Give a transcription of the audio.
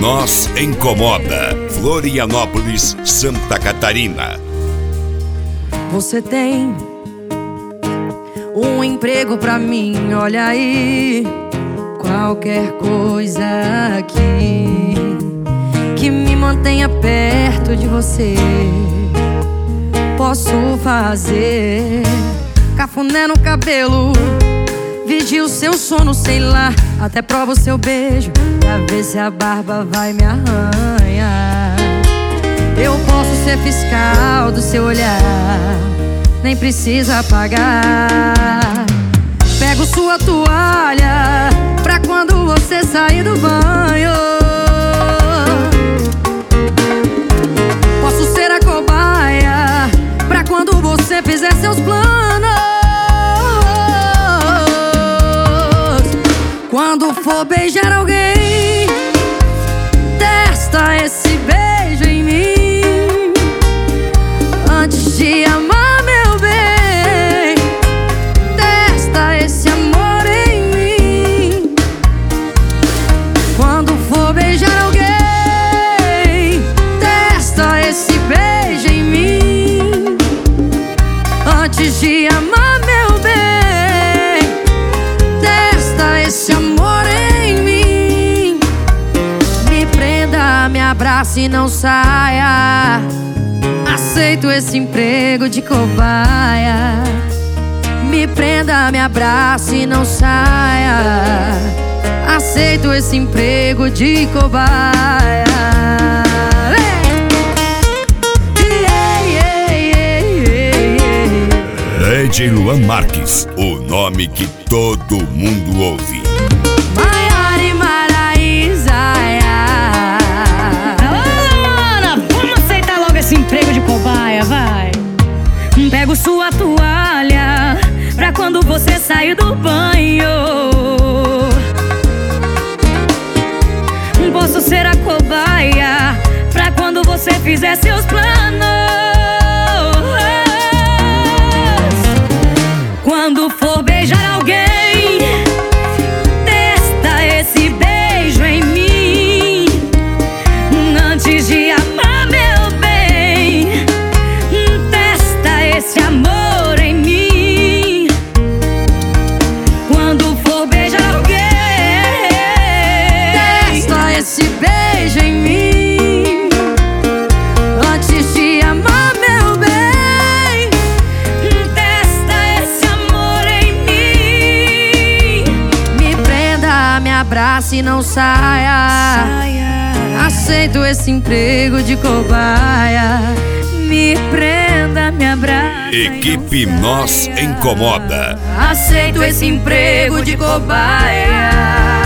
Nós Incomoda, Florianópolis, Santa Catarina. Você tem um emprego pra mim, olha aí. Qualquer coisa aqui que me mantenha perto de você, posso fazer. Cafuné no cabelo, vigia o seu sono, sei lá. Até prova o seu beijo pra ver se a barba vai me arranhar. Eu posso ser fiscal do seu olhar, nem precisa pagar. Pego sua toalha pra quando você sair do banho. Posso ser a cobaia pra quando você fizer seus planos. Quando for beijar alguém, testa esse beijo em mim. Antes de amar, meu bem, testa esse amor em mim. Quando for beijar alguém, testa esse beijo em mim. Antes de amar, meu bem, testa esse amor em mim. Me prenda, me abrace e não saia. Aceito esse emprego de cobaia. Me prenda, me abrace e não saia. Aceito esse emprego de cobaia. DJ Luan Marques, o nome que todo mundo ouve. Maiara e Maraísa. Ana, vamos aceitar logo esse emprego de cobaia, vai. Pego sua toalha pra quando você sair do banho. Posso ser a cobaia pra quando você fizer seus planos. Quando for beijar alguém, testa esse beijo em mim. Antes de amar, meu bem, testa esse amor em mim. Quando for beijar alguém, testa esse beijo em mim. Antes de amar, meu bem, testa esse amor em mim. Me prenda, me abrace e não saia. Aceito esse emprego de cobaia. Me prenda, me abrace. Equipe Nós Incomoda. Aceito esse emprego de cobaia.